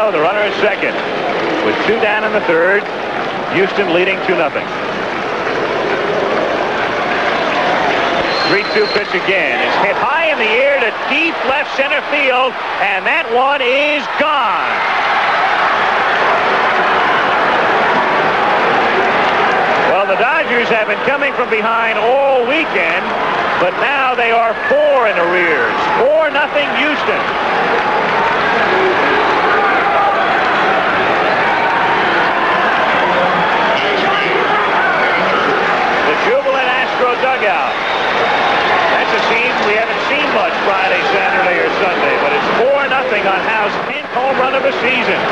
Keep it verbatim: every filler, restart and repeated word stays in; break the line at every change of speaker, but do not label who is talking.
Romeo, the runner at second. With two down in the third, Houston leading two nothing. three two pitch again. It's hit high in the air to deep left center field, and that one is gone. Well, the Dodgers have been coming from behind all weekend, but now they are four in arrears. four nothing Houston. The jubilant Astro dugout. That's a scene we haven't seen much Friday, Saturday, or Sunday, but it's four nothing on Howe's tenth home run of the season.